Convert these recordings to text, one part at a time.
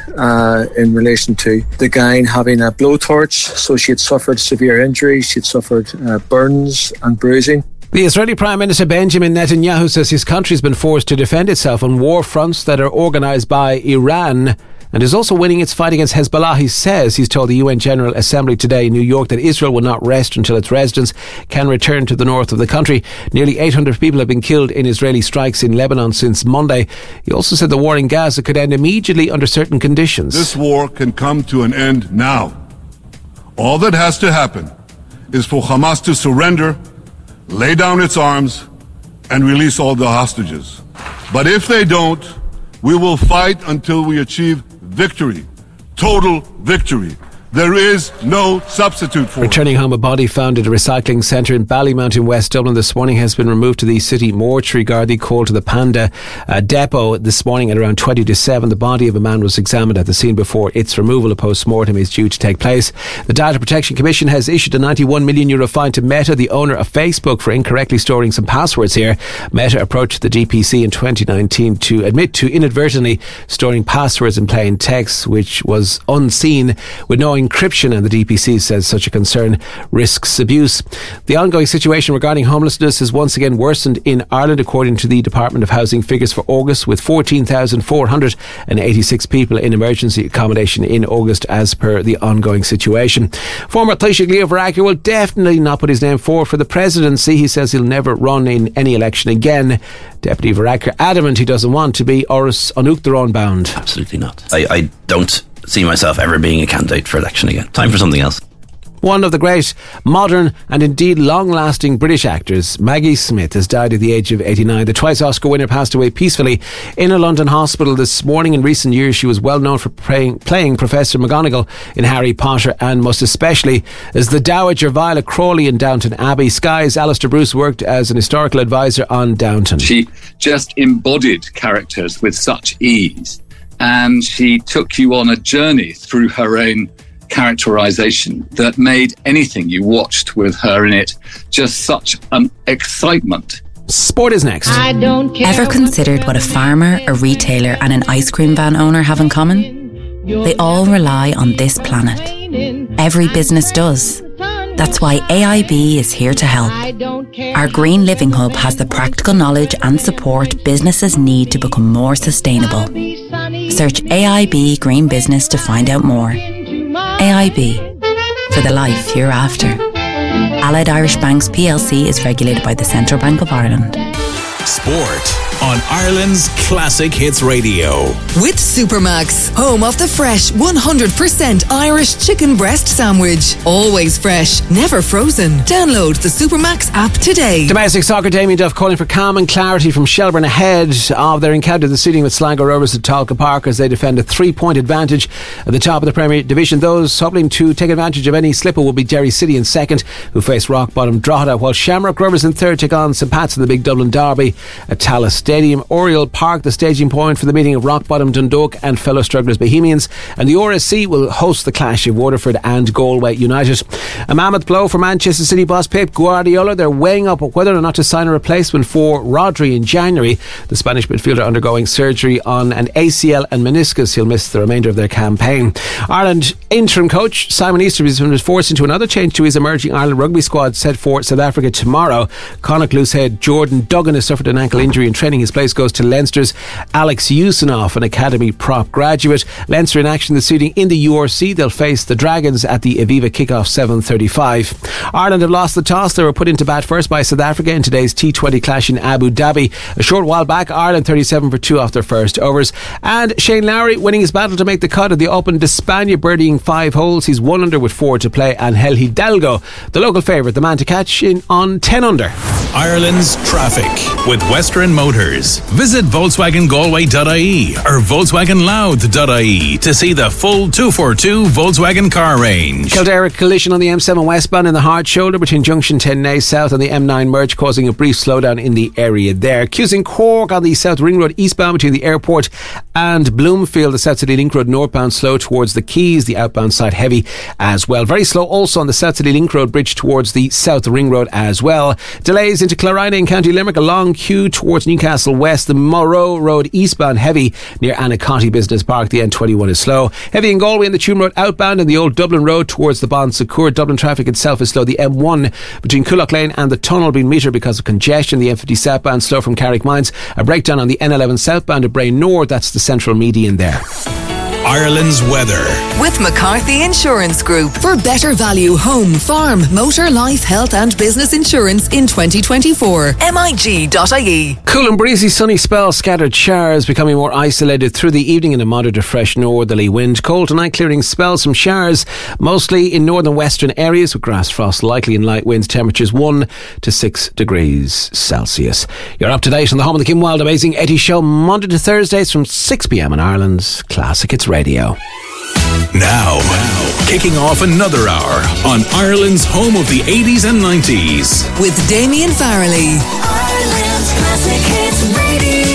in relation to the guy having a blowtorch. So she had suffered severe injuries, she had suffered burns and bruising. The Israeli Prime Minister Benjamin Netanyahu says his country has been forced to defend itself on war fronts that are organised by Iran, and is also winning its fight against Hezbollah. He says he's told the UN General Assembly today in New York that Israel will not rest until its residents can return to the north of the country. Nearly 800 people have been killed in Israeli strikes in Lebanon since Monday. He also said the war in Gaza could end immediately under certain conditions. This war can come to an end now. All that has to happen is for Hamas to surrender, lay down its arms, and release all the hostages. But if they don't, we will fight until we achieve victory. Total victory. There is no substitute for it. Returning home, a body found at a recycling centre in Ballymount in West Dublin this morning has been removed to the city mortuary. Gardaí called to the Panda depot this morning at around 20 to 7. The body of a man was examined at the scene before its removal. A post-mortem is due to take place. The Data Protection Commission has issued a €91 million fine to Meta, the owner of Facebook, for incorrectly storing some passwords here. Meta approached the DPC in 2019 to admit to inadvertently storing passwords in plain text, which was unseen with no encryption, and the DPC says such a concern risks abuse. The ongoing situation regarding homelessness has once again worsened in Ireland, according to the Department of Housing figures for August, with 14,486 people in emergency accommodation in August as per the ongoing situation. Former Taoiseach Leo Varadkar will definitely not put his name forward for the presidency. He says he'll never run in any election again. Deputy Varadkar adamant he doesn't want to be Oris Onuchtaron bound. Absolutely not. I don't see myself ever being a candidate for election again. Time for something else. One of the great, modern and indeed long-lasting British actors, Maggie Smith, has died at the age of 89. The twice Oscar winner passed away peacefully in a London hospital this morning. In recent years, she was well known for playing Professor McGonagall in Harry Potter, and most especially as the Dowager Violet Crawley in Downton Abbey. Sky's Alistair Bruce worked as an historical advisor on Downton. She just embodied characters with such ease, and she took you on a journey through her own characterization that made anything you watched with her in it just such an excitement. Sport is next. Ever considered what a farmer, a retailer and an ice cream van owner have in common? They all rely on this planet. Every business does. That's why AIB is here to help. Our Green Living Hub has the practical knowledge and support businesses need to become more sustainable. Search AIB Green Business to find out more. AIB, for the life you're after. Allied Irish Banks PLC is regulated by the Central Bank of Ireland. Sport on Ireland's Classic Hits Radio. With Supermax, home of the fresh 100% Irish chicken breast sandwich. Always fresh, never frozen. Download the Supermax app today. Domestic soccer, Damien Duff calling for calm and clarity from Shelbourne ahead of their encounter this evening with Sligo Rovers at Talca Park as they defend a 3-point advantage at the top of the Premier Division. Those hoping to take advantage of any slipper will be Derry City in second, who face rock bottom Drogheda, while Shamrock Rovers in third take on St Pat's in the big Dublin derby at Tallaght Stadium. Oriel Park, the staging point for the meeting of rock bottom Dundalk and fellow strugglers Bohemians, and the RSC will host the clash of Waterford and Galway United. A mammoth blow for Manchester City boss Pep Guardiola. They're weighing up whether or not to sign a replacement for Rodri in January. The Spanish midfielder undergoing surgery on an ACL and meniscus. He'll miss the remainder of their campaign. Ireland interim coach Simon Easterby has been forced into another change to his emerging Ireland rugby squad set for South Africa tomorrow. Connacht's head Jordan Duggan has suffered an ankle injury in training. His place goes to Leinster's Alex Usinoff, an academy prop graduate. Leinster in action this evening in the URC. They'll face the Dragons at the Aviva kickoff 7:35. Ireland have lost the toss. They were put into bat first by South Africa in today's T20 clash in Abu Dhabi. A short while back, Ireland 37 for 2 off their first overs. And Shane Lowry winning his battle to make the cut at the Open d'Espagne, birdieing 5 holes. He's 1 under with 4 to play. Angel Hidalgo, the local favourite, the man to catch in on 10 under. Ireland's traffic with Western Motors. Visit VolkswagenGalway.ie or VolkswagenLouth.ie to see the full 242 Volkswagen car range. Kildare collision on the M7 westbound in the hard shoulder between Junction 10 Naas South and the M9 merge, causing a brief slowdown in the area there. Cusing Cork on the South Ring Road eastbound between the airport and Bloomfield. The South City Link Road northbound slow towards the Quays. The outbound side heavy as well. Very slow also on the South City Link Road bridge towards the South Ring Road as well. Delays into Clarina in County Limerick. A long queue towards Newcastle Newcastle West. The Morrow Road eastbound heavy near Anacotti Business Park. The N21 is slow. Heavy in Galway and the Tuam Road outbound and the Old Dublin Road towards the Bon Secours. Dublin traffic itself is slow. The M1 between Coolock Lane and the tunnel being metered because of congestion. The M50 southbound slow from Carrickmines. A breakdown on the N11 southbound to Bray North. That's the central median there. Ireland's weather. With McCarthy Insurance Group. For better value home, farm, motor, life, health and business insurance in 2024. MIG.ie. Cool and breezy, sunny spell, scattered showers becoming more isolated through the evening and a moderate to fresh northerly wind. Cold tonight, clearing spells, some showers, mostly in northern western areas with grass frost likely and light winds. Temperatures 1 to 6 degrees Celsius. You're up to date on the home of the Kim Wilde Amazing Eddie Show, Monday to Thursdays from 6 p.m. on Ireland's Classic Hits Radio. Now, kicking off another hour on Ireland's home of the 80s and 90s. With Damien Farrelly. Ireland's Classic Hits Radio.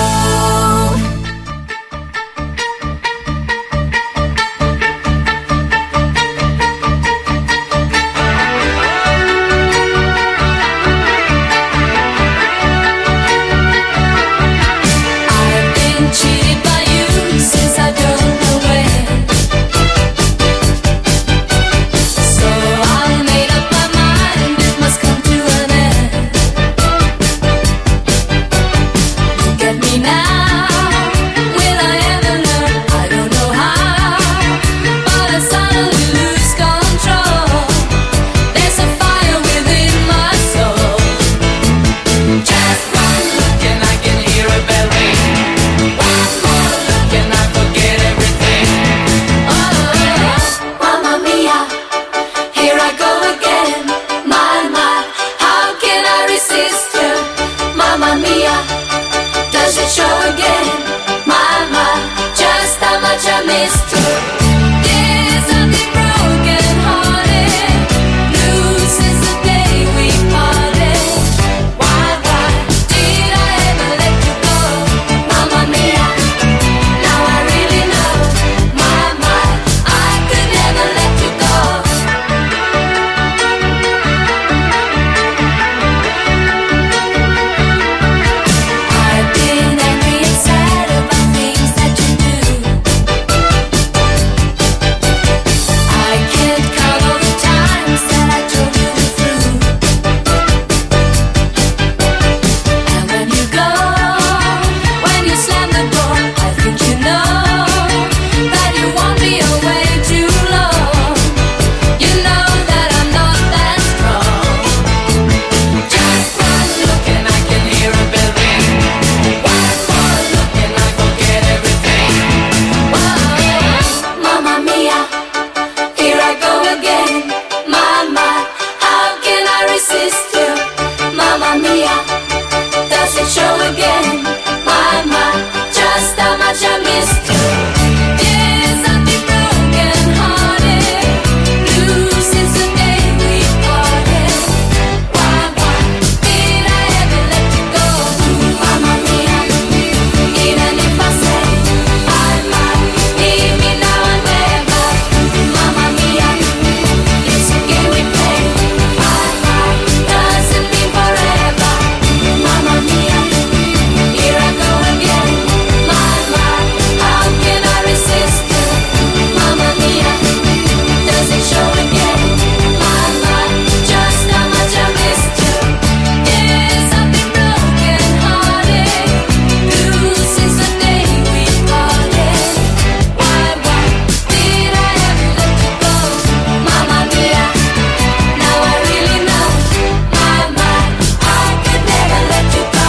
I've been cheated by you since I don't know when. So I made up my mind it must come to an end. Look at me now, will I ever learn? I don't know how, but I suddenly lose control. There's a fire within my soul. Just one look and I can hear a bell ring. One more look and I forget everything. Oh, Mamma Mia, here I go again. My, how can I resist you? Mamma Mia, does it show again? My, just how much I missed you. Yes, I've been broken hearted, blue since the day we parted. Why did I ever let you go? Mamma Mia, now I really know. My, I could never let you go. I've been angry and sad about things that you do. I can't count all the times that I told you the truth. And when you go, when you slam the door, I think you know that you won't be away too long. You know that I'm not that strong. Just one look and I can hear a bell ring. One more look and I forget everything. Whoa, Mamma Mia, here I go again. My, how can I resist you? Mamma Mia, does it show again? My, just how much I missed you. Yes, I've been broken hearted, blue since the day we parted. Why did I ever let you go? Mamma Mia, even if I say I might, leave me now and never. Mamma Mia, it's a game we play. Doesn't mean forever. Mamma Mia, here I go again. My, how can I resist you? Mamma Mia, does it show again? My, just how much I missed you. Yes, I've been broken hearted, blue since the day we parted. Why did I ever let you go? Mamma Mia, now I really know. My, I could never let you go.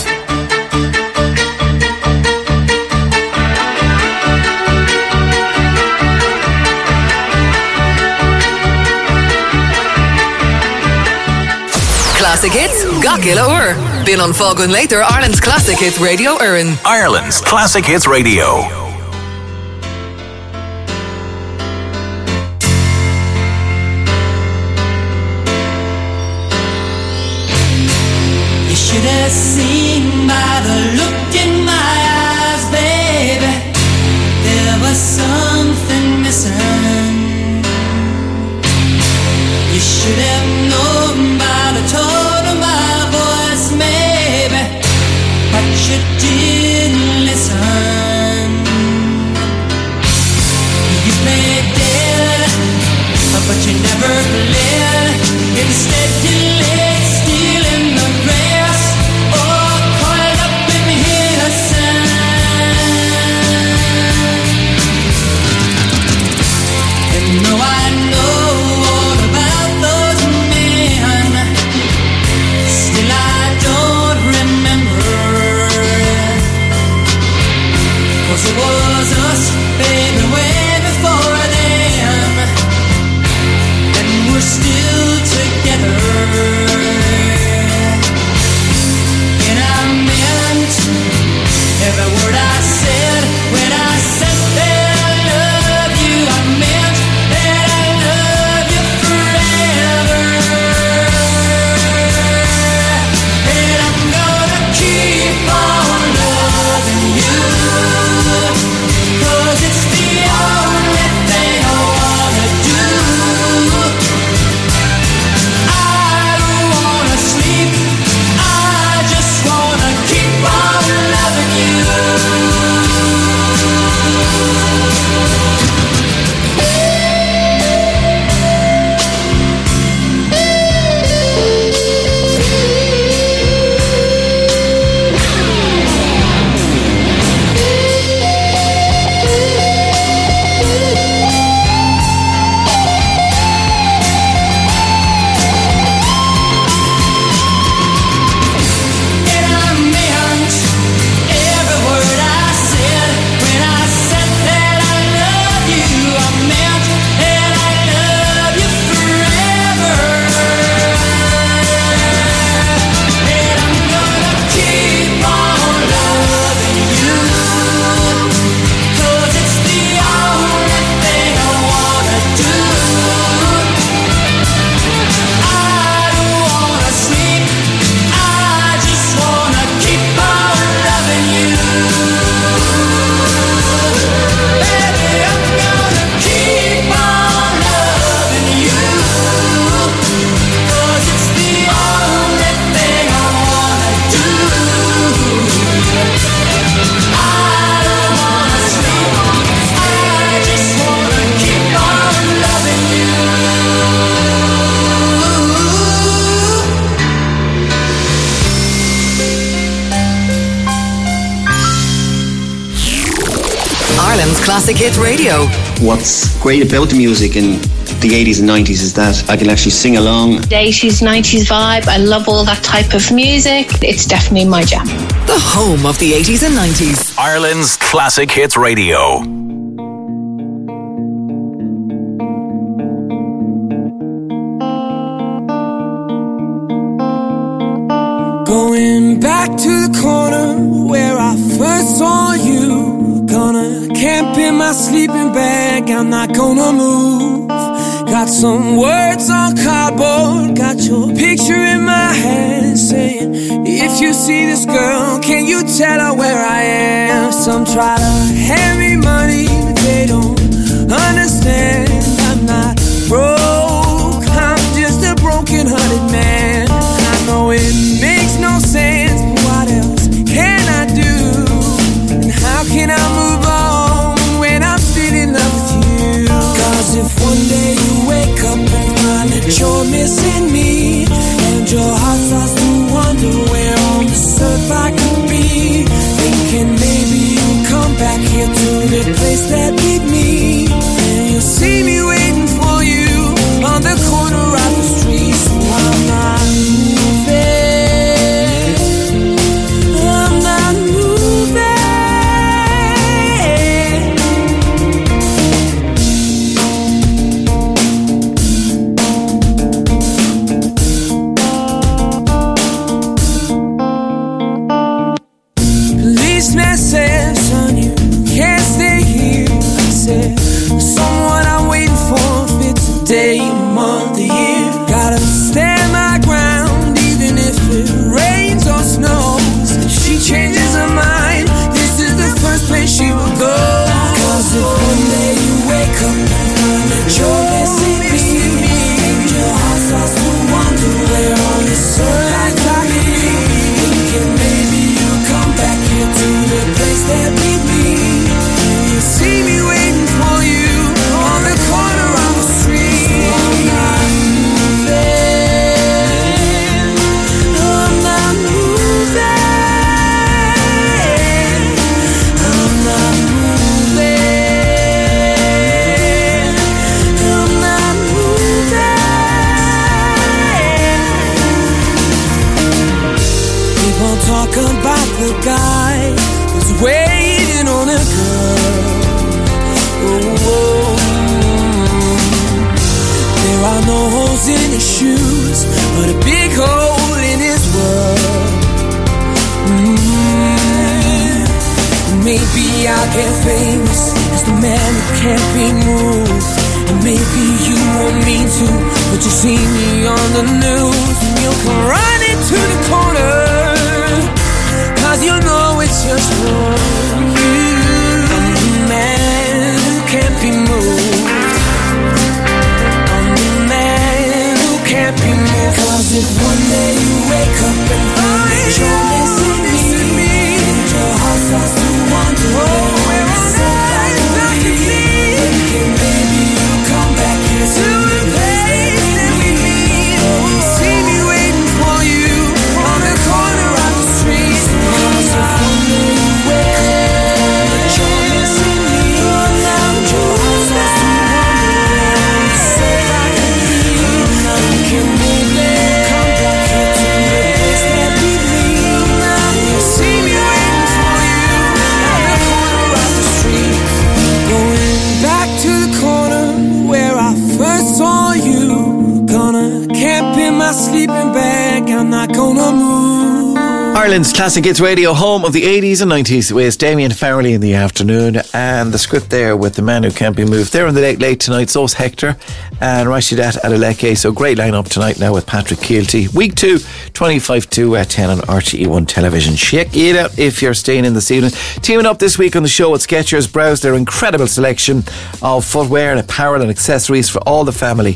Classic Hits, Gakila Ur. Bin on Fogun later, Ireland's Classic Hits Radio Urin. Ireland's Classic Hits Radio. You should have seen by the look in my eyes, baby. There was something missing. You should have known by the tone of my voice, maybe. But Classic Hits Radio. What's great about the music in the 80s and 90s is that I can actually sing along. 80s, 90s vibe. I love all that type of music. It's definitely my jam. The home of the 80s and 90s. Ireland's Classic Hits Radio. Going back to the corner where I first saw you. Gonna camp in my sleeping bag, I'm not gonna move. Got some words on cardboard, got your picture in my hand, saying, if you see this girl, can you tell her where I am? Some try to hand me money, but they don't understand. I'm not broke, I'm just a broken-hearted man. I know it makes no sense, but what else can I do? And how can I move on when I'm still in love with you? Cause if one day you wake up and find that you're missing me, and your heart starts to wonder where on this earth I could be, thinking maybe you'll come back here to the place that beat me, and you'll see me waiting for you on the corner of the street. So I'm not moving. Said, son, you can't stay here. I said, someone I'm waiting for, if it's a day, a month, a year. Gotta stand my ground, even if it rains or snows. If she changes her mind, this is the first place she will go. Cause if one day you wake up and find that you're missing me, and your heart starts to wonder where on this earth I could be, thinking maybe you'll come back here to the place that beat me, you see me waiting for you on the corner of the street. So I'm not moving, I'm not moving, I'm not moving, I'm not moving. People talk about the guy waiting on a girl. Oh, there are no holes in his shoes, but a big hole in his world. Maybe I'll get famous as the man who can't be moved, and maybe you won't mean to, but you see me on the news, and you'll come running to the corner, cause you know it's just for you. I'm the man who can't be moved, I'm the man who can't be moved. Cause if one day you wake up and find that you're missing me, and your heart starts to wonder where on earth I could be, thinking maybe you'll come back here to the place that we meet, you see me waiting for you on the corner of the street. Cause if one day you wake up and you're missing me, and your heart starts to wonder where on this earth I could be, thinking maybe come back here to the place that beat me, you see me waiting for you on the corner of the street. Going back to the corner where I first saw you. Gonna camp in my sleeping bag, I'm not gonna move. Ireland's Classic Hits Radio, home of the 80s and 90s, with Damien Farrelly in the afternoon, and the script there with The Man Who Can't Be Moved. They're on the late tonight, so's Hector and Rashidat Adeleke. So great lineup tonight now with Patrick Keelty. Week 2, 25 to 10 on RTE1 television. Check it out if you're staying in this evening. Teaming up this week on the show at Skechers, browse their incredible selection of footwear and apparel and accessories for all the family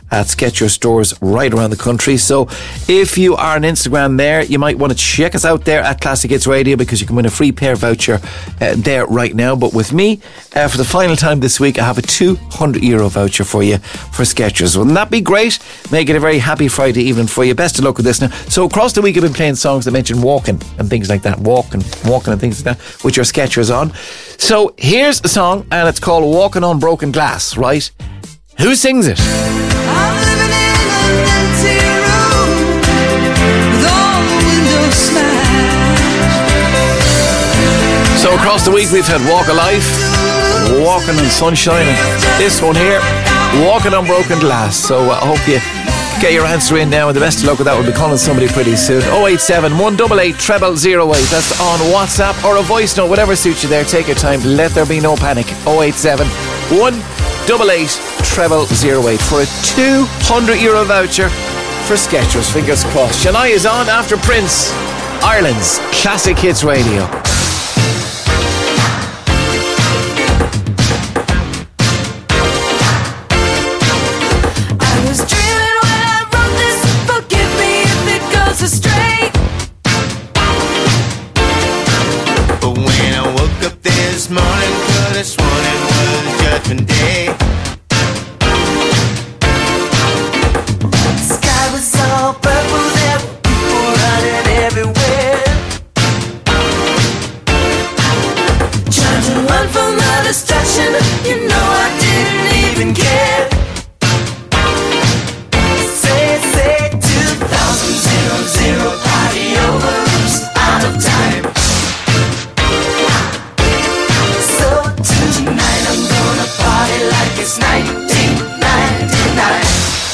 at Skechers stores right around the country. So if you are on Instagram there, you might want to check us out there at Classic Hits Radio, because you can win a free pair voucher there right now. But with me, for the final time this week, I have a €200 voucher for you for Skechers. Wouldn't that be great? Make it a very happy Friday evening for you. Best of luck with this now. So across the week I've been playing songs that mention walking and things like that. Walking and things like that, with your Skechers on. So here's a song, and it's called Walking on Broken Glass, right? Who sings it? I'm living in an empty room with all the windows smashed. So across the week we've had Walk of Life, Walking on Sunshine, and this one here, Walking on Broken Glass. So I hope you get your answer in now, and the best of luck with that. We'll be calling somebody pretty soon. 087 188 0008. That's on WhatsApp or a voice note, whatever suits you there. Take your time, let there be no panic. 087 188 0008 for a €200 voucher for Skechers. Fingers crossed. Shania is on after Prince, Ireland's Classic Hits Radio. Astray. But when I woke up this morning, could have sworn it was Judgment Day. Sky was all purple, there were people running everywhere, trying to run from the destruction. You know I didn't even care. Zero party over, out of time. So tonight I'm gonna party like it's 1999.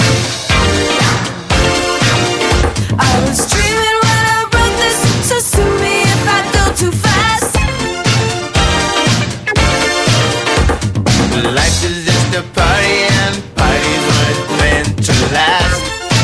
I was dreaming when I wrote this, so sue me if I go too fast. Life is just a party, and parties weren't meant to last.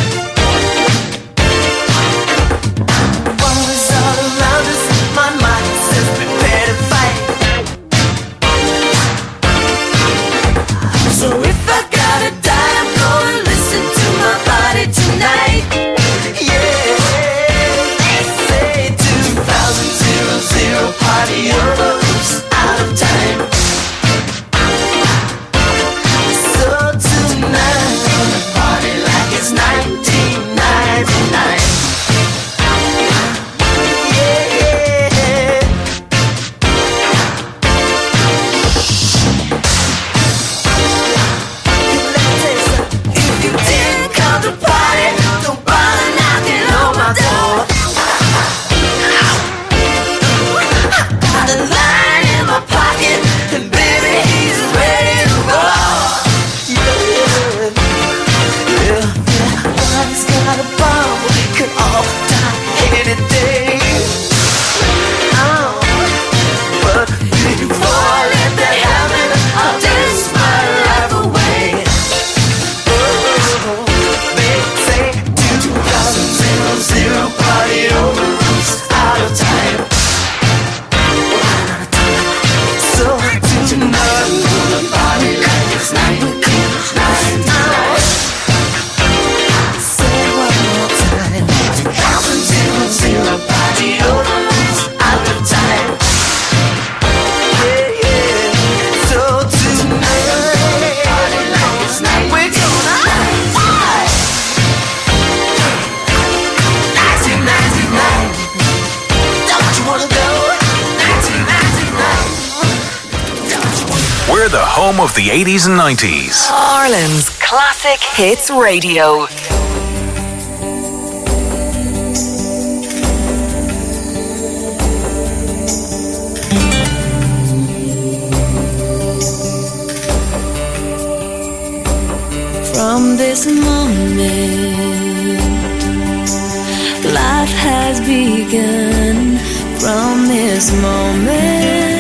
We're the home of the 80s and 90s. Ireland's Classic Hits Radio. From this moment, life has begun. From this moment,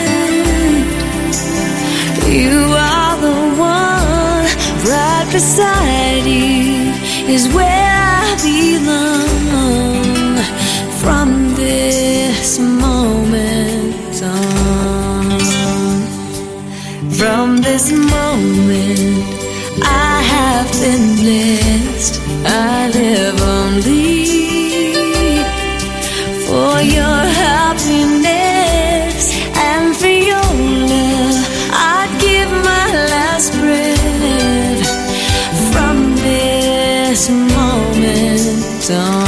you are the one. Right beside you is where I belong. From this moment on, from this this moment, I have been blessed. I live only for your happiness and for your love. I'd give my last breath from this moment on.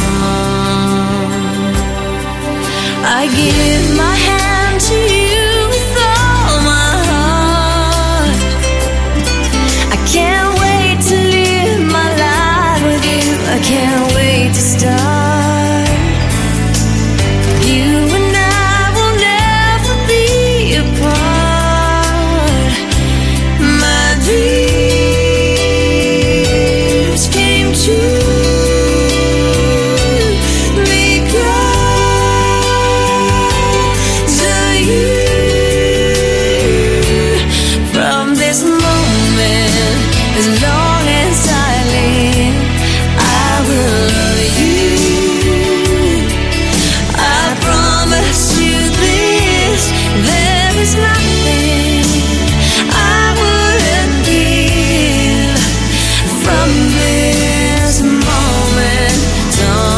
I give my hand to you with all my heart. I can't wait to live my life with you. I can't wait to start. You and I will never be apart. My dreams came true. As long as I live, I will love you. I promise you this, there is nothing I wouldn't give from this moment on.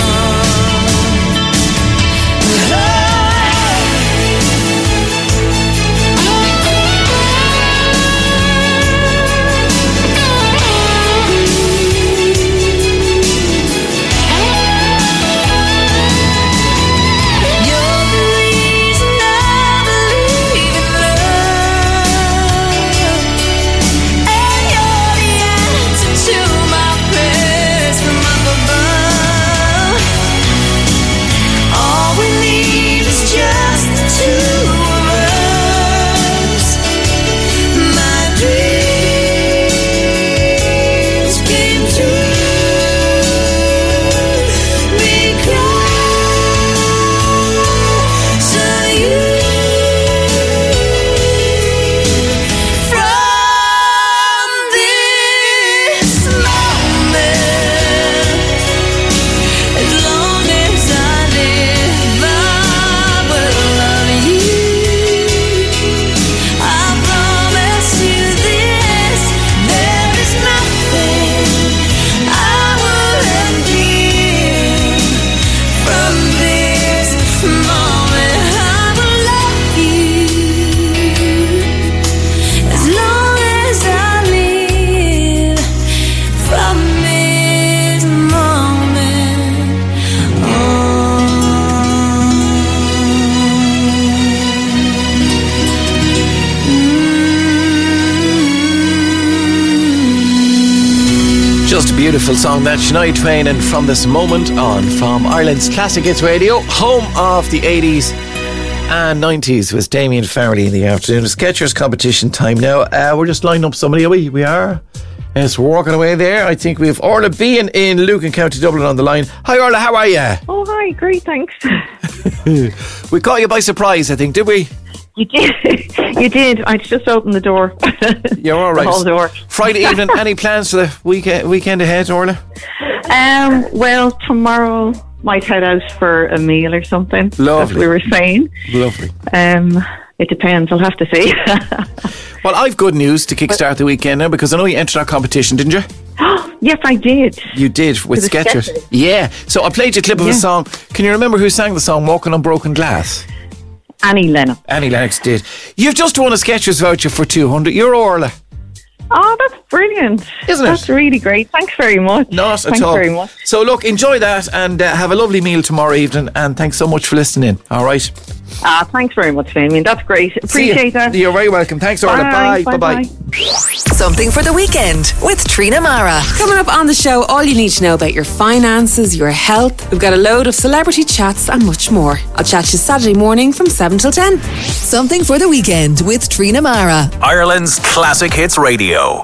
Just a beautiful song, that Shania Twain, and From This Moment On, from Ireland's Classic Hits Radio, home of the 80s and 90s, with Damien Farrelly in the afternoon. It's Skechers competition time now. We're just lining up somebody. We are. Yes, we're walking away there. I think we have Orla Bean in Lucan, County Dublin on the line. Hi Orla, how are you? Oh, hi, great, thanks. We caught you by surprise, I think, did we? You did. You did. I just opened the door. You're all right. The hall door. Friday evening, any plans for the weekend ahead, Orla? Well, tomorrow might head out for a meal or something. Lovely. As we were saying. Lovely. It depends. I'll have to see. Well, I've good news to kickstart the weekend now, because I know you entered our competition, didn't you? Yes, I did. You did, with Skechers. Yeah. So I played you a clip of a song. Can you remember who sang the song Walking on Broken Glass? Annie Lennox. Annie Lennox did. You've just won a Skechers voucher for €200, Orla. Oh, that's brilliant. Isn't it? That's really great. Thanks very much. Not at all. Thanks very much. So look, enjoy that, and have a lovely meal tomorrow evening, and thanks so much for listening. All right. Thanks very much, Damien. That's great. Appreciate that. You're very welcome. Thanks, Orla. Bye. Bye. Something for the weekend with Trina Mara. Coming up on the show, all you need to know about your finances, your health. We've got a load of celebrity chats and much more. I'll chat to you Saturday morning from 7 till 10. Something for the weekend with Trina Mara. Ireland's Classic Hits Radio.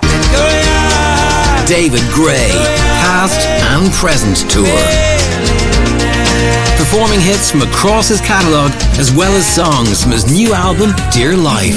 David Gray, past and present tour. Performing hits from across his catalogue, as well as songs from his new album, Dear Life.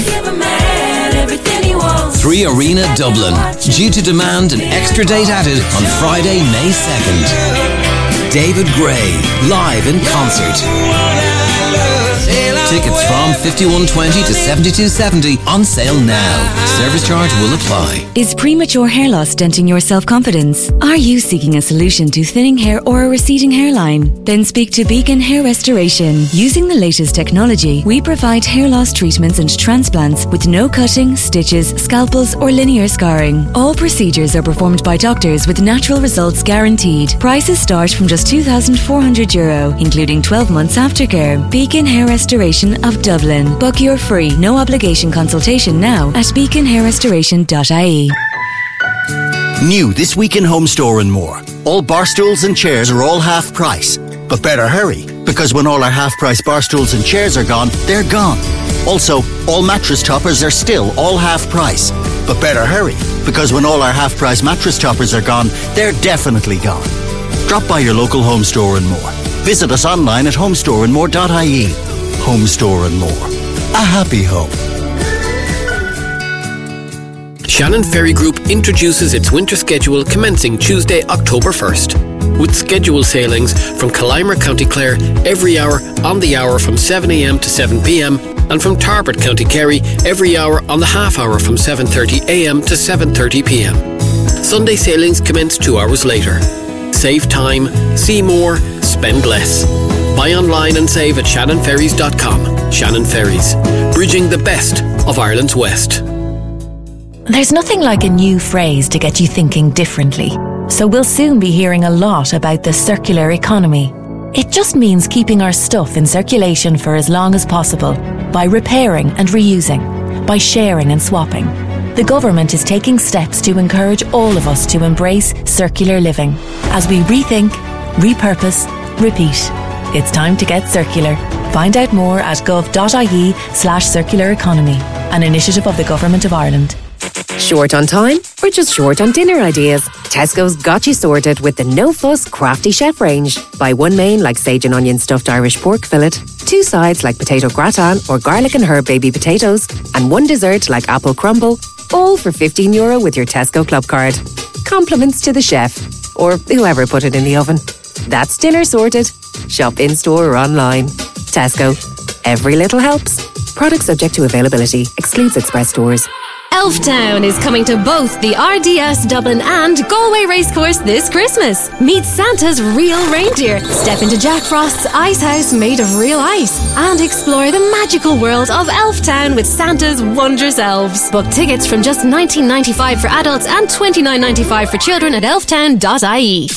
3 Arena Dublin, due to demand an extra date added on Friday, May 2nd. David Gray, live in concert. Tickets from $51.20 to $72.70 on sale now. Service charge will apply. Is premature hair loss denting your self-confidence? Are you seeking a solution to thinning hair or a receding hairline? Then speak to Beacon Hair Restoration. Using the latest technology, we provide hair loss treatments and transplants with no cutting, stitches, scalpels or linear scarring. All procedures are performed by doctors with natural results guaranteed. Prices start from just €2,400, including 12 months aftercare. Beacon Hair Restoration of Dublin. Book your free, no obligation consultation now at beaconhairrestoration.ie. New this week in Home Store and More. All bar stools and chairs are all half price. But better hurry, because when all our half price bar stools and chairs are gone, they're gone. Also, all mattress toppers are still all half price. But better hurry, because when all our half price mattress toppers are gone, they're definitely gone. Drop by your local Home Store and More. Visit us online at homestoreandmore.ie. Home Store and More. A happy home. Shannon Ferry Group introduces its winter schedule commencing Tuesday, October 1st. With scheduled sailings from Kilimer, County Clare, every hour on the hour from 7am to 7pm, and from Tarbert, County Kerry, every hour on the half hour from 7:30am to 7:30pm. Sunday sailings commence 2 hours later. Save time, see more, spend less. Buy online and save at shannonferries.com. Shannon Ferries, bridging the best of Ireland's West. There's nothing like a new phrase to get you thinking differently. So we'll soon be hearing a lot about the circular economy. It just means keeping our stuff in circulation for as long as possible by repairing and reusing, by sharing and swapping. The government is taking steps to encourage all of us to embrace circular living as we rethink, repurpose, repeat. It's time to get circular. Find out more at gov.ie/circular economy, an initiative of the Government of Ireland. Short on time or just short on dinner ideas? Tesco's got you sorted with the no-fuss Crafty Chef range. Buy one main like sage and onion stuffed Irish pork fillet, two sides like potato gratin or garlic and herb baby potatoes, and one dessert like apple crumble, all for €15 with your Tesco Club card. Compliments to the chef, or whoever put it in the oven. That's dinner sorted. Shop in-store or online. Tesco. Every little helps. Product subject to availability. Excludes Express stores. Elftown is coming to both the RDS Dublin and Galway Racecourse this Christmas. Meet Santa's real reindeer, step into Jack Frost's ice house made of real ice, and explore the magical world of Elftown with Santa's wondrous elves. Book tickets from just $19.95 for adults and $29.95 for children at elftown.ie.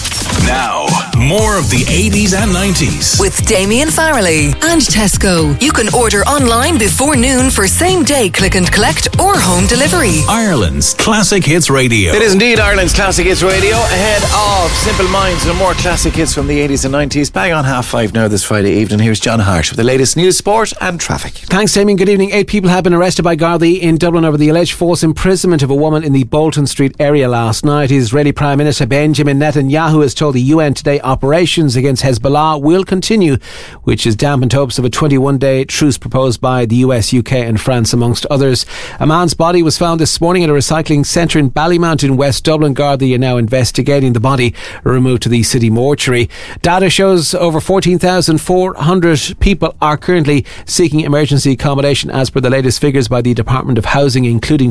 Now, more of the 80s and 90s. With Damien Farrelly and Tesco. You can order online before noon for same-day click and collect or home delivery. Ireland's Classic Hits Radio. It is indeed Ireland's Classic Hits Radio, ahead of Simple Minds and more classic hits from the 80s and 90s. Bang on 5:30 now this Friday evening. Here's John Harsh with the latest news, sport and traffic. Thanks, Damien. Good evening. 8 people have been arrested by Gardaí in Dublin over the alleged false imprisonment of a woman in the Bolton Street area last night. Israeli Prime Minister Benjamin Netanyahu has told the UN today operations against Hezbollah will continue, which has dampened hopes of a 21-day truce proposed by the US, UK and France, amongst others. A man's body was found this morning at a recycling centre in Ballymount in West Dublin. Gardaí are now investigating the body removed to the city mortuary. Data shows over 14,400 people are currently seeking emergency accommodation as per the latest figures by the Department of Housing, including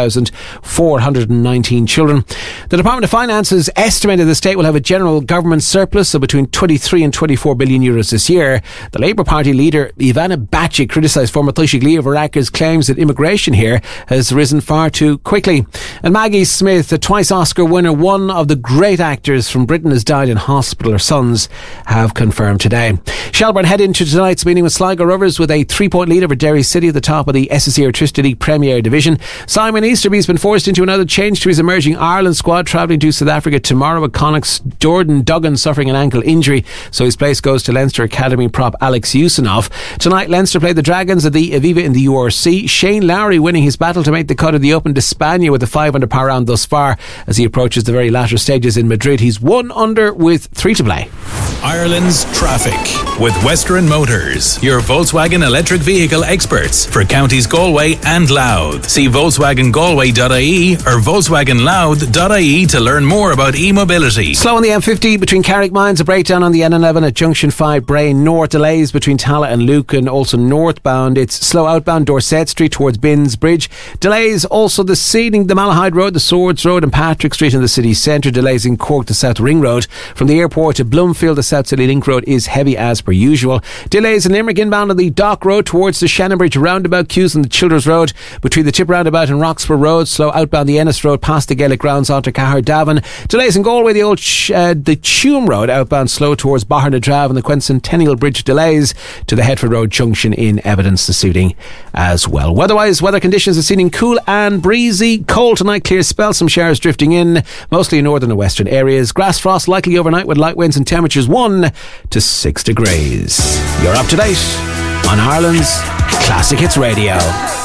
4,419 children. The Department of Finance has estimated the state will have a general government surplus of between 23 and 24 billion euros this year. The Labour Party leader Ivana Bacik criticised former Taoiseach Leo Varadkar's claims that immigration here has risen far too quickly. And Maggie Smith, a twice Oscar winner, one of the great actors from Britain, has died in hospital. Her sons have confirmed today. Shelbourne head into tonight's meeting with Sligo Rovers with a 3-point lead over Derry City at the top of the SSE Electricity League Premier Division. Simon Easterby has been forced into another change to his emerging Ireland squad, travelling to South Africa tomorrow with Connacht's Jordan Duggan suffering an ankle injury, so his place goes to Leinster Academy prop Alex Usanov. Tonight Leinster play the Dragons at the Aviva in the URC. Shane Lowry winning his battle to make the cut of the Open d'Espagne with a 5 under par round thus far. As he approaches the very latter stages in Madrid, he's 1 under with 3 to play. Ireland's traffic with Western Motors, your Volkswagen electric vehicle experts for counties Galway and Louth. See VolkswagenGalway.ie or VolkswagenLouth.ie vols.ie to learn more about e-mobility. Slow on the M50 between Carrickmines, a breakdown on the N11 at Junction 5 Brain North, delays between Tala and Lucan, also northbound. It's slow outbound Dorset Street towards Binns Bridge. Delays also the Seeding, the Malahide Road, the Swords Road and Patrick Street in the city centre. Delays in Cork to South Ring Road. From the airport to Bloomfield, the South City Link Road is heavy as per usual. Delays in Limerick inbound on the Dock Road towards the Shannonbridge roundabout. Queues on the Childers Road between the Tip roundabout and Roxburgh Road. Slow outbound the Ennis Road past the Gaelic grounds onto Cahir Davin. Delays in Galway, the old the Tuam Road outbound slow towards Bahar na Drav and the Quincentennial Bridge. Delays to the Headford Road junction in evidence the suiting as well. Weather conditions are seen cool and breezy. Cold tonight, clear spell, some showers drifting in, mostly in northern and western areas. Grass frost likely overnight with light winds and temperatures 1 to 6 degrees. You're up to date on Ireland's Classic Hits Radio.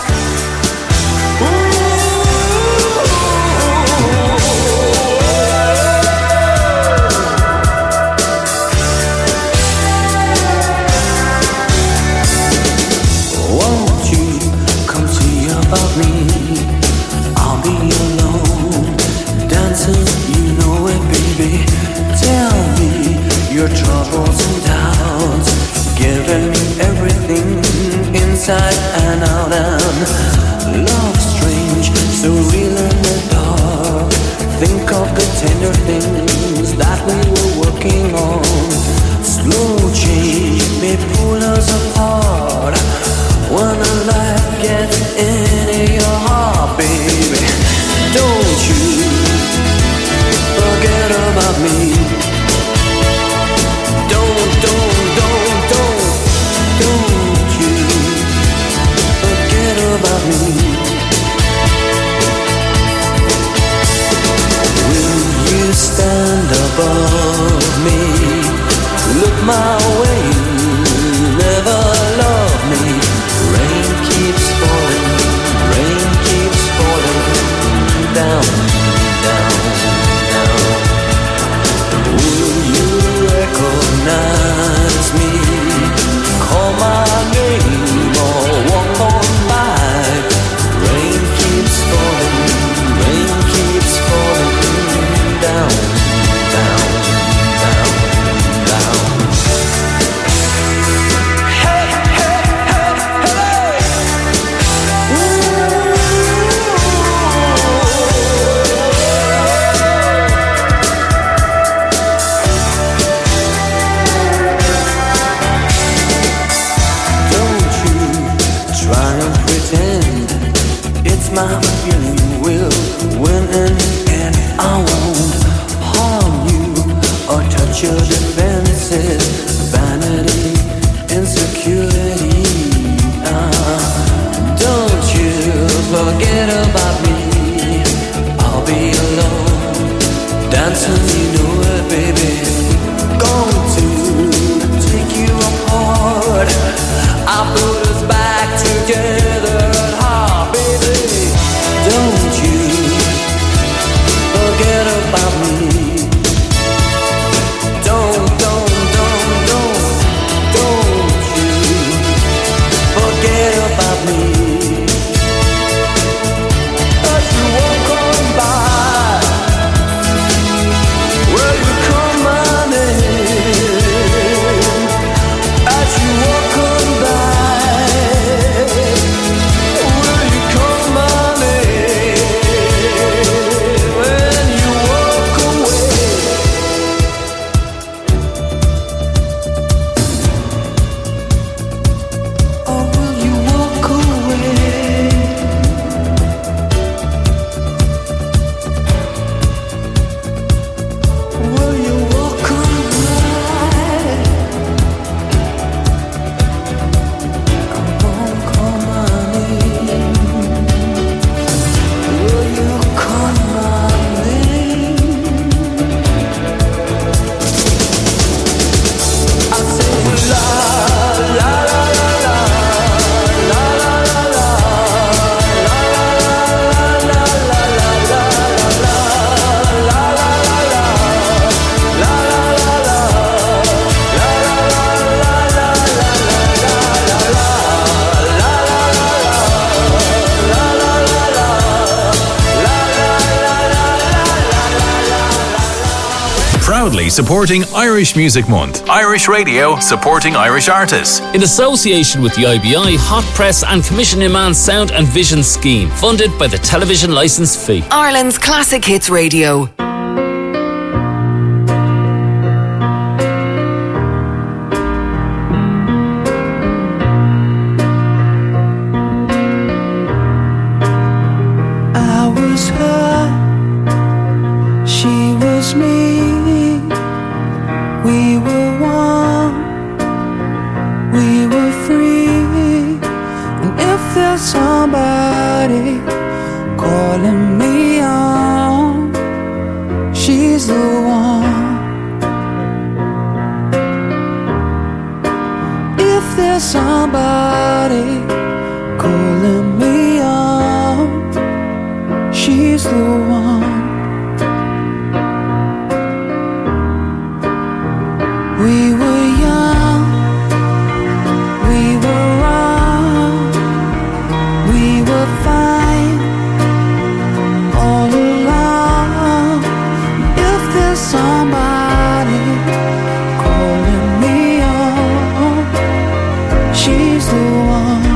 Won't you come see about me? I'll be alone, dancing, you know it, baby. Tell me your troubles and doubts, giving me everything inside and out. And love strange, so real in the dark. Think of the tender things that we were working on. Slow change may pull us apart when a life gets into your heart, baby. Don't you forget about me. Don't you forget about me. Will you stand above me? Look my way, never love me. Rain keeps falling down, down, down. Will you recognize me? Call my name or walk on by. Rain keeps falling down, down, down, down. proudly supporting Irish Music Month. Irish Radio supporting Irish artists. In association with the IBI, Hot Press and Commission Iman Sound and Vision Scheme, funded by the television licence fee. Ireland's Classic Hits Radio. I was her, she was me. We were one, we were free. And if there's somebody calling me on, she's the one. If there's somebody calling me on, she's the one. We were young, we were wrong, we were fine all along. If there's somebody calling me on, she's the one.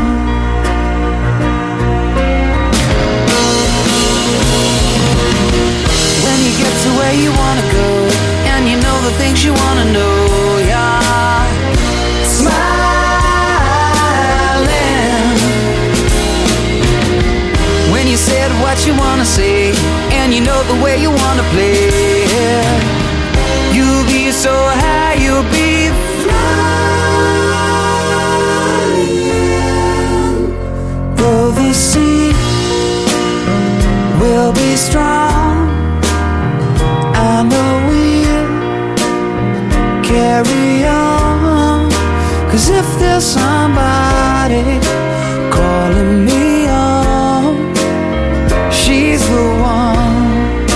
When you get to where you wanna go, and you know the things you wanna know, yeah. Smiling. When you said what you wanna say, and you know the way you wanna play, you'll be so high, you'll be flying. Though the sea will be strong, I know we'll carry on. 'Cause if there's somebody calling me on, she's the one.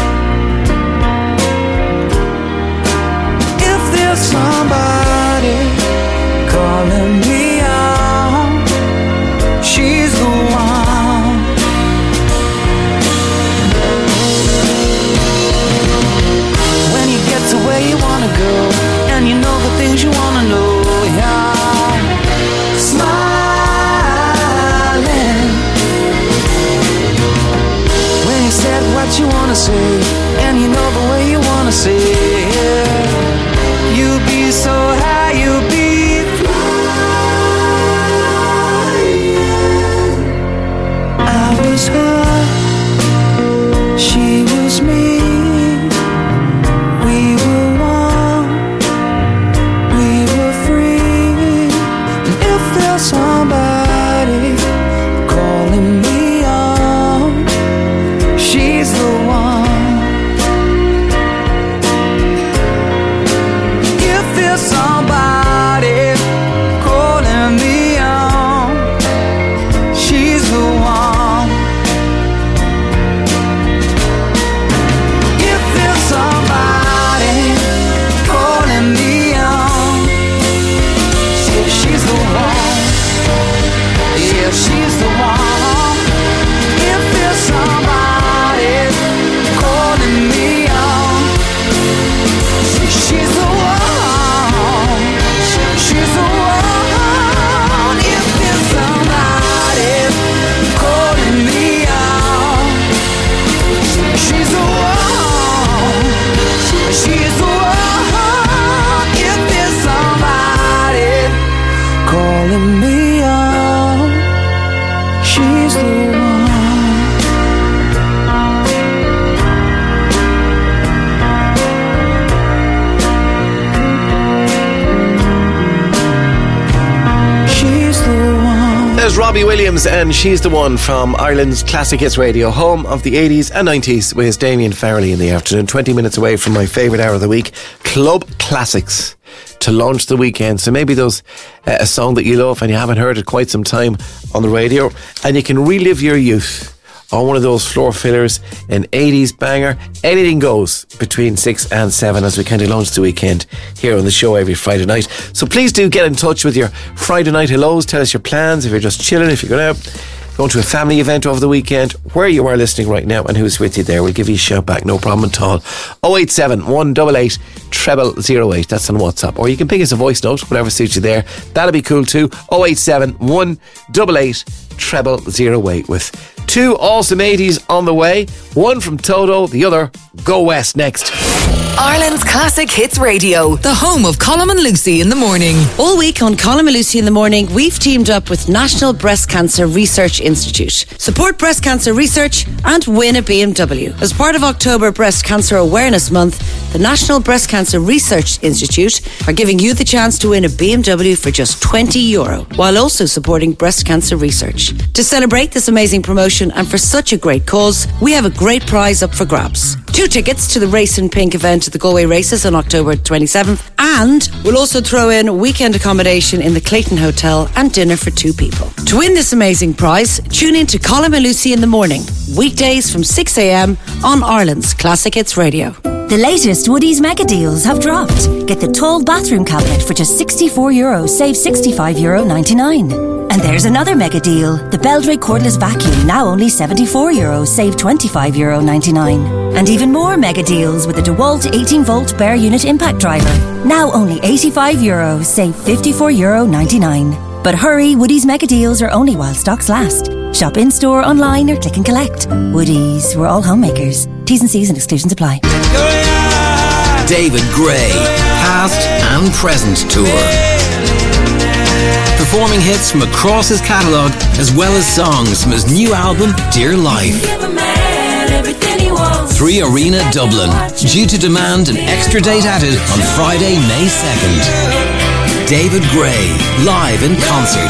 If there's somebody calling me on, she's the one. When you get to where you wanna go, and you know the things you wanna know, yeah. Smiling. When you said what you wanna say, and you know the way you wanna say it, you'll be so high, you'll be flying. I was her, she was me. We were one, we were free. And if there's somebody calling me on, she's the one. If there's somebody calling me on, she's the one. If there's somebody calling me on, yeah, she's the one. Yeah, she's the one. If there's somebody calling me on, she's the one. She's the one. If there's somebody calling me on, she's the one. She's the one. If there's somebody calling me on, she's the one. She's the one. There's Robbie Williams, and she's the one from Ireland's Classic Hits Radio, home of the 80s and 90s, with Damien Farrelly in the afternoon, 20 minutes away from my favourite hour of the week, Club Classics, to launch the weekend. So maybe there's a song that you love and you haven't heard it quite some time on the radio, and you can relive your youth on one of those floor fillers, an 80s banger. Anything goes between 6 and 7 as we kind of launch the weekend here on the show every Friday night. So please do get in touch with your Friday night hellos. Tell us your plans, if you're just chilling, if you're going out. going to a family event over the weekend, where you are listening right now and who's with you there, we'll give you a shout back, no problem at all. 087 188 0008, that's on WhatsApp. Or you can ping us a voice note, whatever suits you there. That'll be cool too. 087 188 0008 with two awesome 80s on the way. One from Toto, the other Go West next. Ireland's Classic Hits Radio, the home of Colm and Lucy in the morning. All week on Colm and Lucy in the morning, we've teamed up with National Breast Cancer Research Institute. Support breast cancer research and win a BMW. As part of October Breast Cancer Awareness Month, the National Breast Cancer Research Institute are giving you the chance to win a BMW for just €20, while also supporting breast cancer research. To celebrate this amazing promotion and for such a great cause, we have a great prize up for grabs. 2 tickets to the Race in Pink event at the Galway Races on October 27th, and we'll also throw in weekend accommodation in the Clayton Hotel and dinner for 2 people. To win this amazing prize, tune in to Colm and Lucy in the morning, weekdays from 6 a.m. on Ireland's Classic Hits Radio. The latest Woodies mega deals have dropped. Get the tall bathroom cabinet for just €64, save €65.99. And there's another mega deal. The Beldray cordless vacuum, now only €74, save €25.99. And even more mega deals with the DeWalt 18-volt bare unit impact driver. Now only €85, save €54.99. But hurry, Woodies mega deals are only while stocks last. Shop in-store, online or click and collect. Woodies, we're all homemakers. T's and C's and exclusions apply. David Gray, past and present tour. Performing hits from across his catalogue, as well as songs from his new album, Dear Life. 3 Arena Dublin, due to demand an extra date added on Friday, May 2nd. David Gray, live in concert.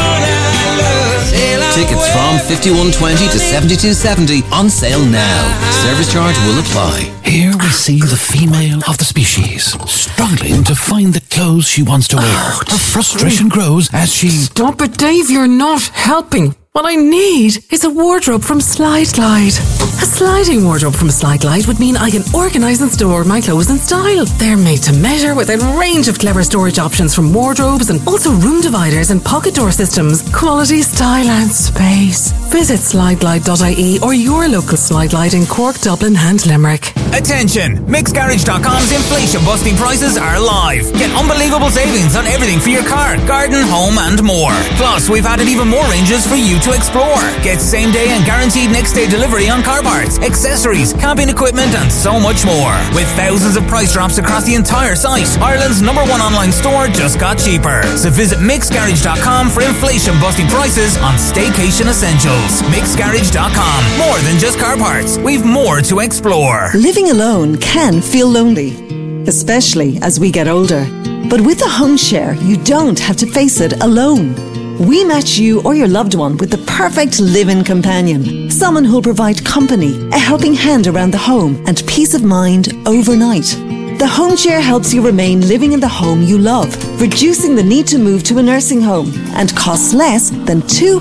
Tickets from $51.20 to $72.70 on sale now. Service charge will apply. Here we see the female of the species struggling to find the clothes she wants to wear. Her frustration grows as she... Stop it, Dave, you're not helping. What I need is a wardrobe from Slide Glide. A sliding wardrobe from Slide Glide would mean I can organise and store my clothes in style. They're made to measure with a range of clever storage options, from wardrobes and also room dividers and pocket door systems. Quality, style and space. Visit slideglide.ie or your local Slide Glide in Cork, Dublin and Limerick. Attention! MixGarage.com's inflation-busting prices are live. Get unbelievable savings on everything for your car, garden, home and more. Plus, we've added even more ranges for you to explore. Get same-day and guaranteed next-day delivery on car parts, accessories, camping equipment and so much more. With thousands of price drops across the entire site, Ireland's #1 online store just got cheaper. So visit MixGarage.com for inflation-busting prices on staycation essentials. MixGarage.com. More than just car parts. We've more to explore. Living alone can feel lonely, especially as we get older. But with a home share, you don't have to face it alone. We match you or your loved one with the perfect live-in companion. Someone who'll provide company, a helping hand around the home, and peace of mind overnight. The home share helps you remain living in the home you love, reducing the need to move to a nursing home, and costs less than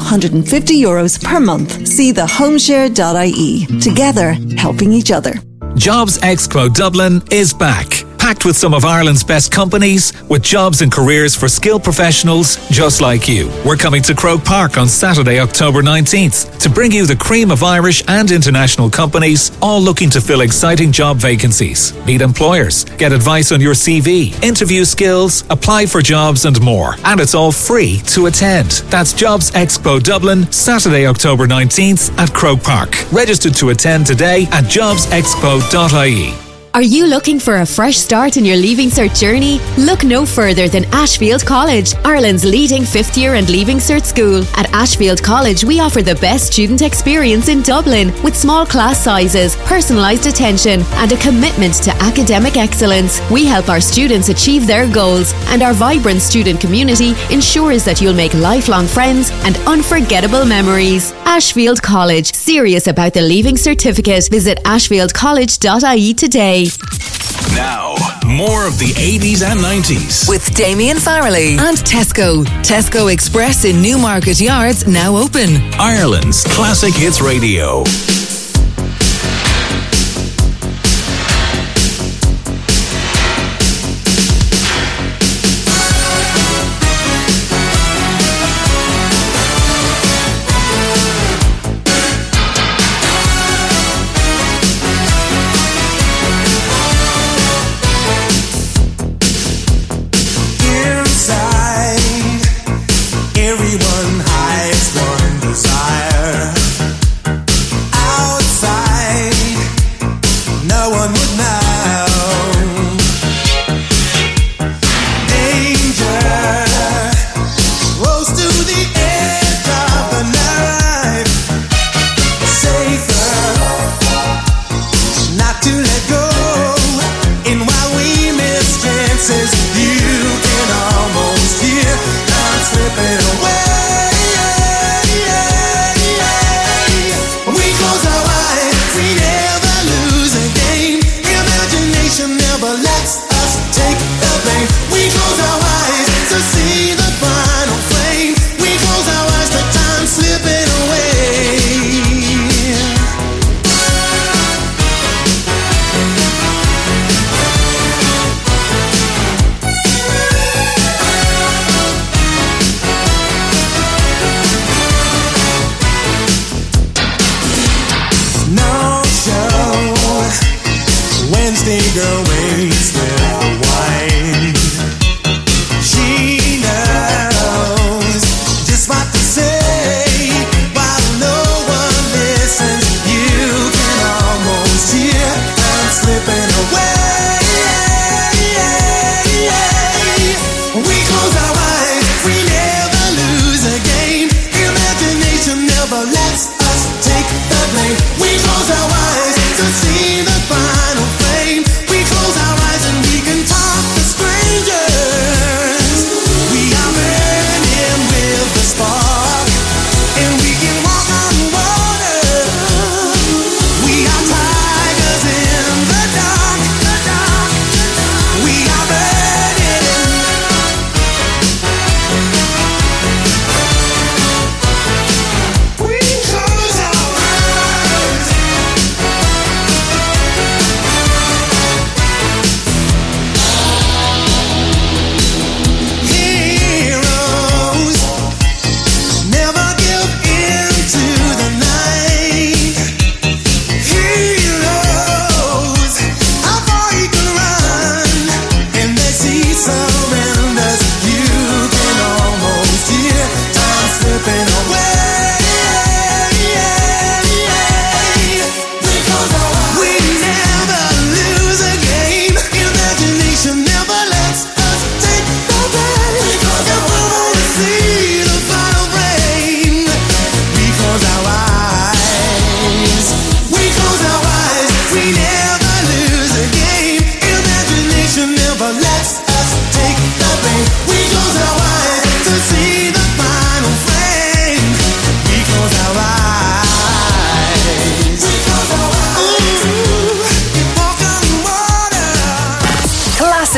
€250 per month. See thehomeshare.ie. Together, helping each other. Jobs Expo Dublin is back. Packed with some of Ireland's best companies, with jobs and careers for skilled professionals just like you. We're coming to Croke Park on Saturday, October 19th, to bring you the cream of Irish and international companies, all looking to fill exciting job vacancies. Meet employers, get advice on your CV, interview skills, apply for jobs and more. And it's all free to attend. That's Jobs Expo Dublin, Saturday, October 19th at Croke Park. Registered to attend today at jobsexpo.ie. Are you looking for a fresh start in your Leaving Cert journey? Look no further than Ashfield College, Ireland's leading 5th year and Leaving Cert school. At Ashfield College, we offer the best student experience in Dublin, with small class sizes, personalised attention and a commitment to academic excellence. We help our students achieve their goals, and our vibrant student community ensures that you'll make lifelong friends and unforgettable memories. Ashfield College, serious about the Leaving Certificate. Visit ashfieldcollege.ie today. Now, more of the 80s and 90s. With Damien Farrelly and Tesco. Tesco Express in Newmarket Yards now open. Ireland's Classic Hits Radio.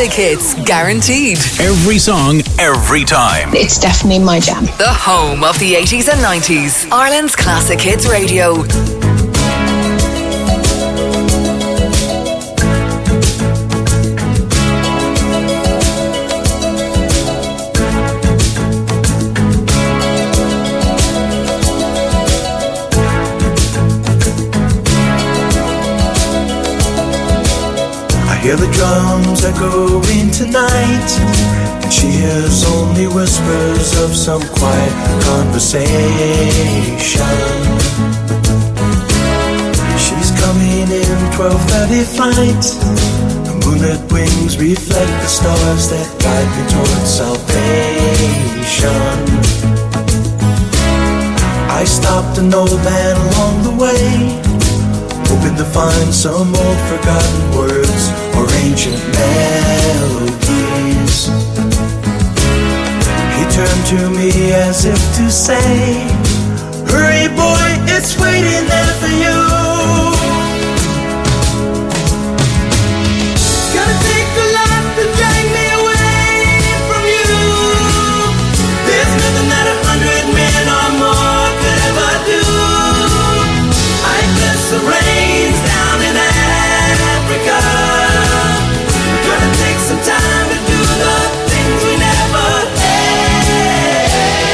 classic hits, guaranteed. Every song, every time. It's definitely my jam. The home of the 80s and 90s. Ireland's Classic Hits Radio. Hear the drums echoing tonight, and she hears only whispers of some quiet conversation. She's coming in 12:30 flight. The moonlit wings reflect the stars that guide me towards salvation. I stopped an old man along the way, hoping to find some old forgotten words or ancient melodies. He turned to me as if to say, hurry boy, it's waiting there for you. Gonna take a lot to drag me away from you. There's nothing that 100 men or more could ever do. I bless the rains down in Africa. We're gonna take some time to do the things we never had.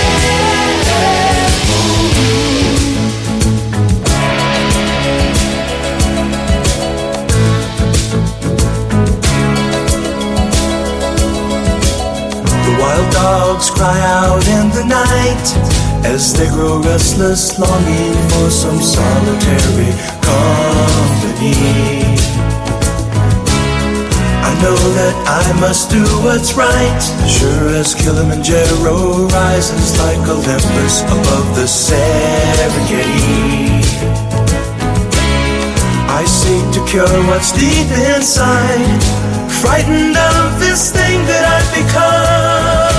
The wild dogs cry out in the night as they grow restless, longing for some solitary company. I know that I must do what's right, sure as Kilimanjaro rises like Olympus above the Serengeti. I seek to cure what's deep inside, frightened of this thing that I've become.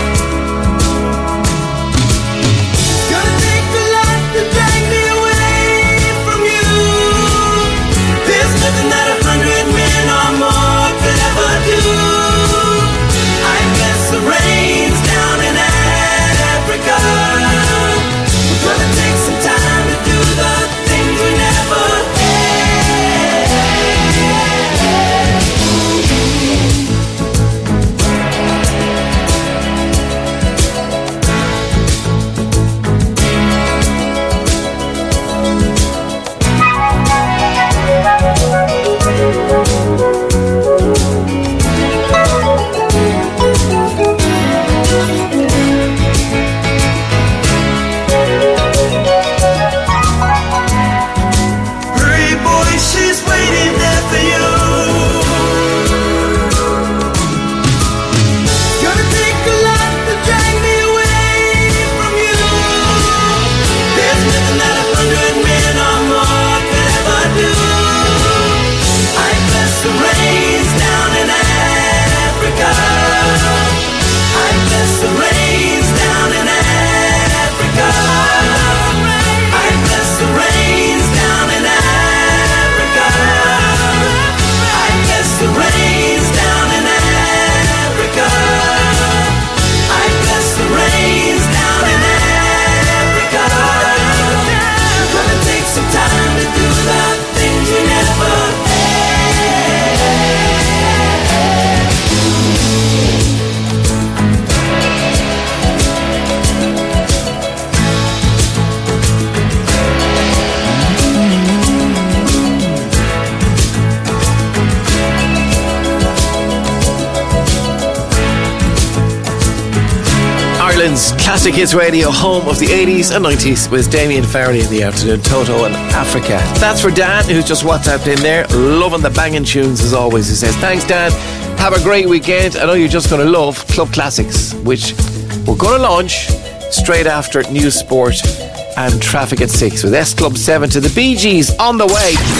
Gonna take a lot to drag me away from you. There's nothing that 100 men or more could ever do. I bless the rains down in Africa. We're gonna take some time to do the things we never Classic Hits Radio, home of the 80s and 90s, with Damien Farrelly in the afternoon, Toto and Africa. That's for Dan, who's just WhatsApped in there, loving the banging tunes as always. He says, thanks Dan, have a great weekend. I know you're just going to love Club Classics, which we're going to launch straight after News Sport and Traffic at 6, with S Club 7 to the Bee Gees on the way.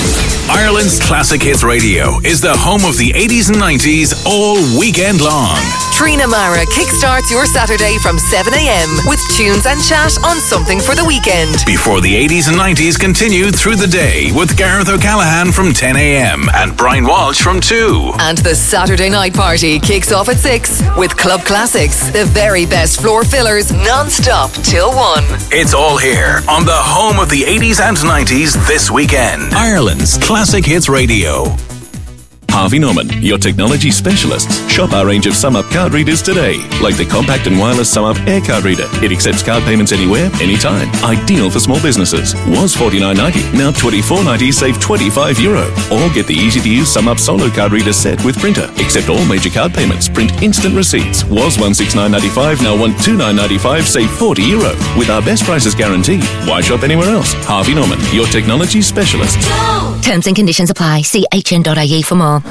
Ireland's Classic Hits Radio is the home of the 80s and 90s all weekend long. Trina Mara kickstarts your Saturday from 7am with tunes and chat on something for the weekend. Before the 80s and 90s continue through the day with Gareth O'Callaghan from 10am and Brian Walsh from 2. And the Saturday night party kicks off at 6 with Club Classics, the very best floor fillers non-stop till 1. It's all here on the home of the 80s and 90s this weekend. Ireland's Classic Hits Radio. Harvey Norman, your technology specialists. Shop our range of SumUp card readers today, like the compact and wireless SumUp Air Card Reader. It accepts card payments anywhere, anytime. Ideal for small businesses. Was $49.90, now $24.90, save €25. Or get the easy-to-use SumUp Solo Card Reader set with printer. Accept all major card payments. Print instant receipts. Was $169.95, now $129.95, save €40. With our best prices guaranteed. Why shop anywhere else? Harvey Norman, your technology specialist. Terms and conditions apply. See hn.ie for more.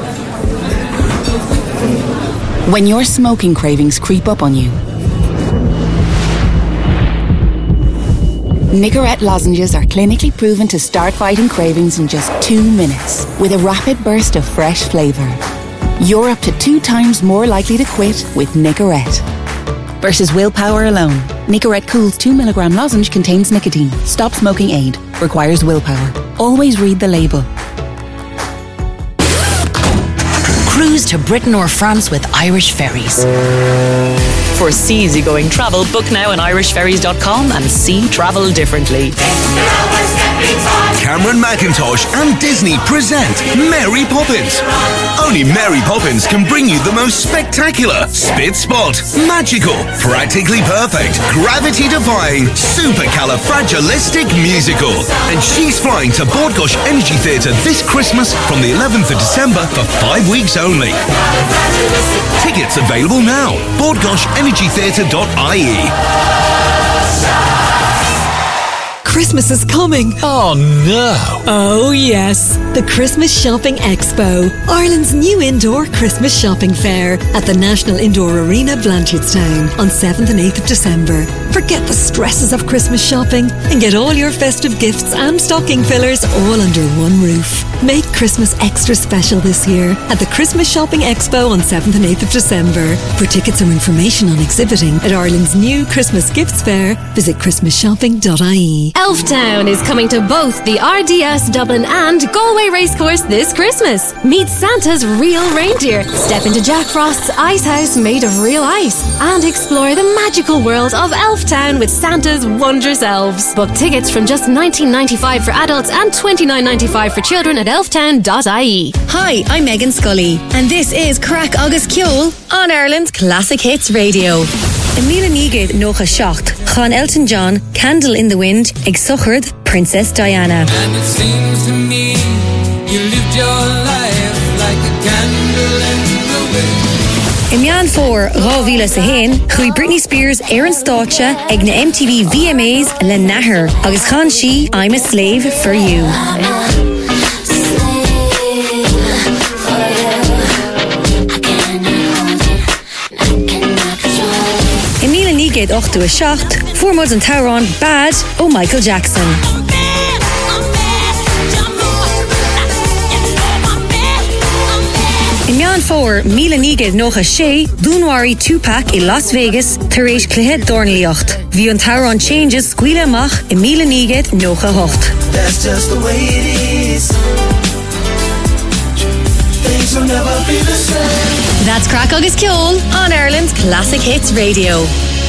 When your smoking cravings creep up on you, Nicorette lozenges are clinically proven to start fighting cravings in just 2 minutes with a rapid burst of fresh flavour. You're up to 2 times more likely to quit with Nicorette. Versus willpower alone, Nicorette Cool's 2mg lozenge contains nicotine. Stop smoking aid. Requires willpower. Always read the label. Cruise to Britain or France with Irish Ferries. For seasygoing travel, book now on irishferries.com and see travel differently. Cameron McIntosh and Disney present Mary Poppins. Only Mary Poppins can bring you the most spectacular, spit-spot, magical, practically perfect, gravity-defying, supercalifragilistic musical. And she's flying to Bord Gáis Energy Theatre this Christmas from the 11th of December for 5 weeks only. Tickets available now. BordGáisEnergyTheatre.ie. Christmas is coming. Oh no. Oh yes, the Christmas Shopping Expo, Ireland's new indoor Christmas shopping fair at the National Indoor Arena, Blanchardstown on 7th and 8th of December. Forget the stresses of Christmas shopping and get all your festive gifts and stocking fillers all under one roof. Make Christmas extra special this year at the Christmas Shopping Expo on 7th and 8th of December. For tickets or information on exhibiting at Ireland's new Christmas Gifts Fair, visit christmasshopping.ie. Elftown is coming to both the RDS Dublin and Galway Racecourse this Christmas. Meet Santa's real reindeer, step into Jack Frost's ice house made of real ice, and explore the magical world of Elftown with Santa's wondrous elves. Book tickets from just $19.95 for adults and $29.95 for children at elftown.ie. Hi, I'm Megan Scully, and this is Crack Agus Ceol on Ireland's Classic Hits Radio. Emíle Nígad Nócha Seacht, Chan Elton John, Candle in the Wind, Ag Suchard, Princess Diana. And it seems to me you lived your life like a candle in the wind. Imian 4, Rávila Sahin, Chui Britney Spears, Aaron Stáitse, Ag na MTV VMAs, Le Nathair, Agus Chan Si, I'm a Slave for You. Emíle Nígad 8 Seacht, Formod an Tauron, Bad, ó Michael Jackson. Imian 4, Míle Nígad Nócha Sé, Dúnwari 2-pack in Las Vegas, Taréis Cluiche Dornliocht. Bhí an Tauron Changes, Squeala Amach, Emíle Nígad Nócha Hocht. That's just the way it is. Things will never be the same. That's Crack Agus Ceol on Ireland's Classic Hits Radio.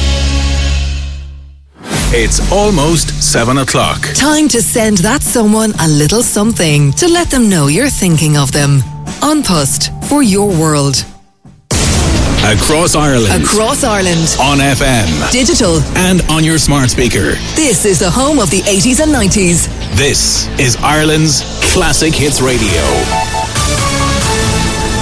It's almost 7 o'clock. Time to send that someone a little something to let them know you're thinking of them. An Post for your world. Across Ireland. Across Ireland. On FM. Digital. And on your smart speaker. This is the home of the 80s and 90s. This is Ireland's Classic Hits Radio.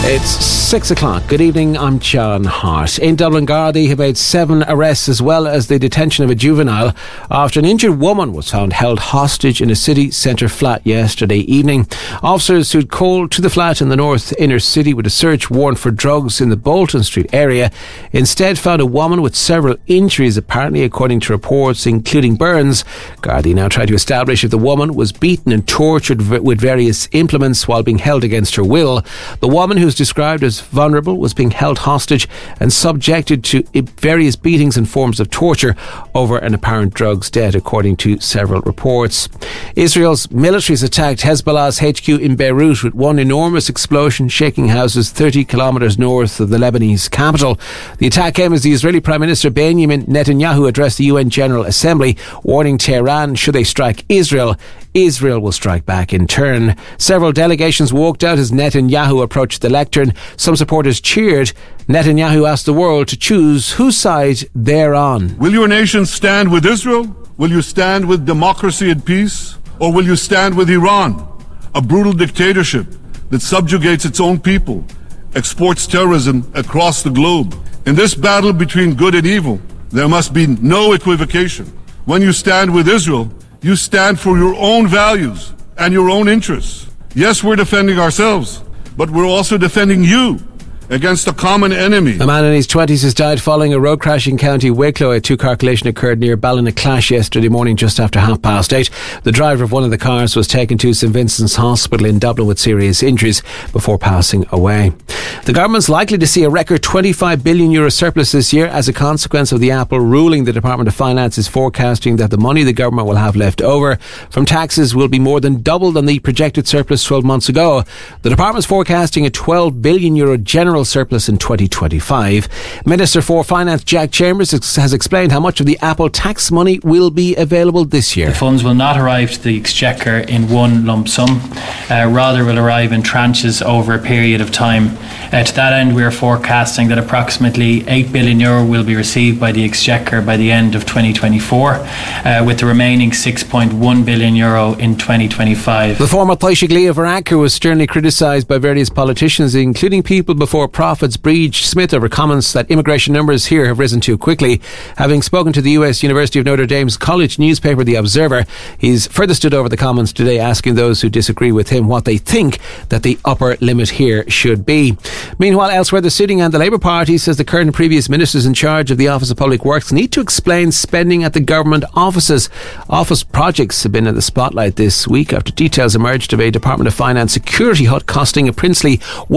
It's 6 o'clock. Good evening, I'm John Hart. In Dublin, Gardaí have made 7 arrests as well as the detention of a juvenile after an injured woman was found held hostage in a city centre flat yesterday evening. Officers who'd called to the flat in the north inner city with a search warrant for drugs in the Bolton Street area instead found a woman with several injuries, apparently according to reports including burns. Gardaí now try to establish if the woman was beaten and tortured with various implements while being held against her will. The woman, who's described as vulnerable, was being held hostage and subjected to various beatings and forms of torture over an apparent drugs debt, according to several reports. Israel's military has attacked Hezbollah's HQ in Beirut with one enormous explosion shaking houses 30 kilometres north of the Lebanese capital. The attack came as the Israeli Prime Minister Benjamin Netanyahu addressed the UN General Assembly, warning Tehran, should they strike Israel, Israel will strike back in turn. Several delegations walked out as Netanyahu approached the lectern. Some supporters cheered. Netanyahu asked the world to choose whose side they're on. Will your nation stand with Israel? Will you stand with democracy and peace? Or will you stand with Iran, a brutal dictatorship that subjugates its own people, exports terrorism across the globe? In this battle between good and evil, there must be no equivocation. When you stand with Israel, you stand for your own values and your own interests. Yes, we're defending ourselves, but we're also defending you against a common enemy. A man in his 20s has died following a road crash in County Wicklow. A two-car collision occurred near Ballynaclash yesterday morning just after 8:30. The driver of one of the cars was taken to St Vincent's Hospital in Dublin with serious injuries before passing away. The government's likely to see a record €25 billion surplus this year as a consequence of the Apple ruling. The Department of Finance is forecasting that the money the government will have left over from taxes will be more than double than the projected surplus 12 months ago. The department's forecasting a €12 billion general surplus in 2025. Minister for Finance Jack Chambers has explained how much of the Apple tax money will be available this year. The funds will not arrive to the Exchequer in one lump sum, rather will arrive in tranches over a period of time. To that end, we are forecasting that approximately €8 billion will be received by the Exchequer by the end of 2024, with the remaining €6.1 billion in 2025. The former Taoiseach Leo Varadkar was sternly criticised by various politicians, including People Before Profits Breach Smith, over comments that immigration numbers here have risen too quickly. Having spoken to the US University of Notre Dame's college newspaper The Observer, he's further stood over the comments today, asking those who disagree with him what they think that the upper limit here should be. Meanwhile, elsewhere, the sitting and the Labour Party says the current and previous ministers in charge of the Office of Public Works need to explain spending at the government offices. Office projects have been in the spotlight this week after details emerged of a Department of Finance security hut costing a princely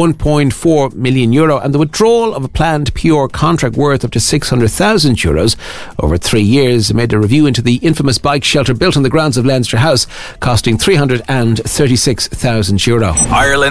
€1.4 million and the withdrawal of a planned PR contract worth up to €600,000 over 3 years amid a review into the infamous bike shelter built on the grounds of Leinster House costing €336,000. Ireland